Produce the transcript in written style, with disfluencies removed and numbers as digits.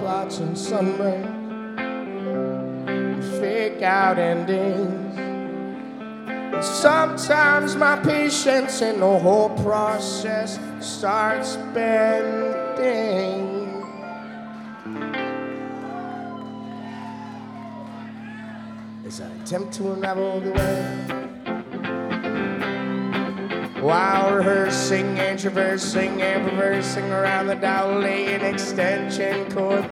watching sunburn, fake out endings. And sometimes my patience in the whole process starts bending. As I attempt to unravel the way, while rehearsing and traversing and reversing around the dial, laying extension cord.